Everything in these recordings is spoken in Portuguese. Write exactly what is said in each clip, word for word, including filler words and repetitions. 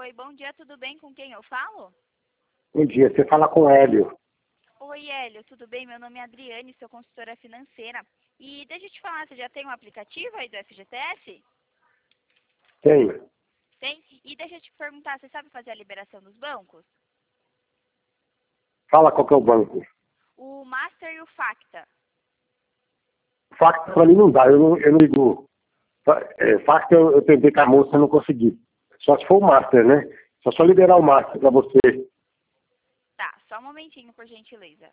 Oi, bom dia, tudo bem? Com quem eu falo? Bom dia, você fala com o Hélio. Oi, Hélio, tudo bem? Meu nome é Adriane, sou consultora financeira. E deixa eu te falar, você já tem um aplicativo aí do F G T S? Tenho. Tem? E deixa eu te perguntar, você sabe fazer a liberação dos bancos? Fala qual que é o banco. O Master e o Facta. Facta pra mim não dá, eu não, eu não ligo. É, Facta eu, eu tentei com a moça e não consegui. Só se for o Master, né? Só só liberar o Master pra você. Tá, só um momentinho, por gentileza.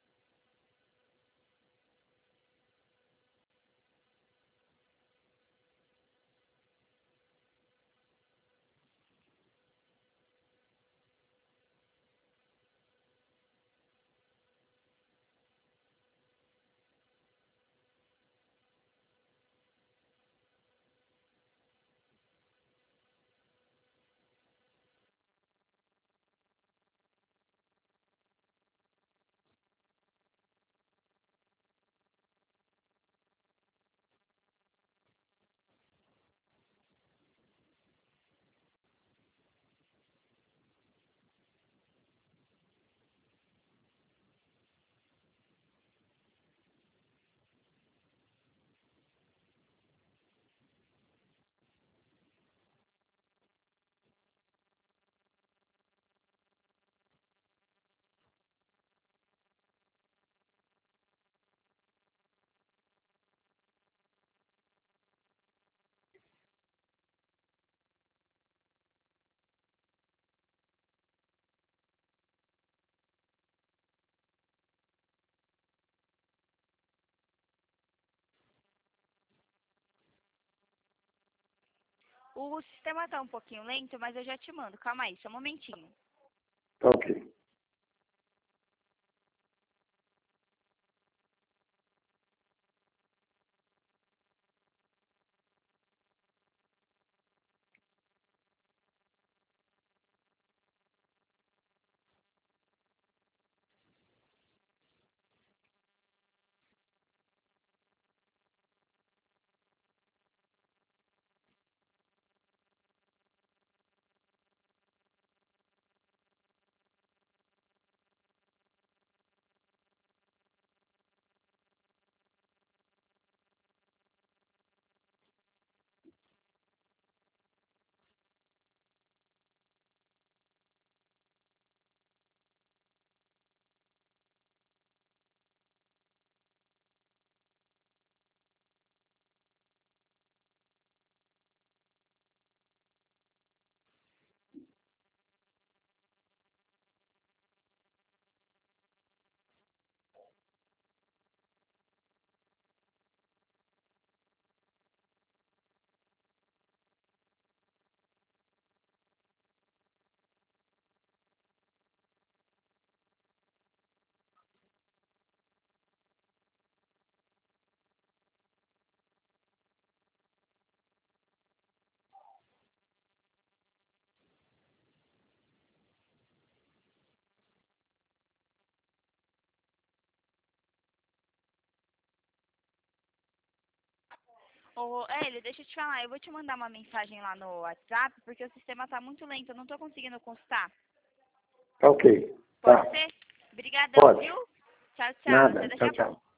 O sistema tá um pouquinho lento, mas eu já te mando. Calma aí, só um momentinho. Ok. Ô, Hélio, deixa eu te falar, eu vou te mandar uma mensagem lá no WhatsApp, porque o sistema tá muito lento, eu não tô conseguindo consultar. Ok. Pode Tá. ser? Obrigadão, Pode. viu? Tchau, tchau. Até Nada. daqui Tchau, a pouco. tchau.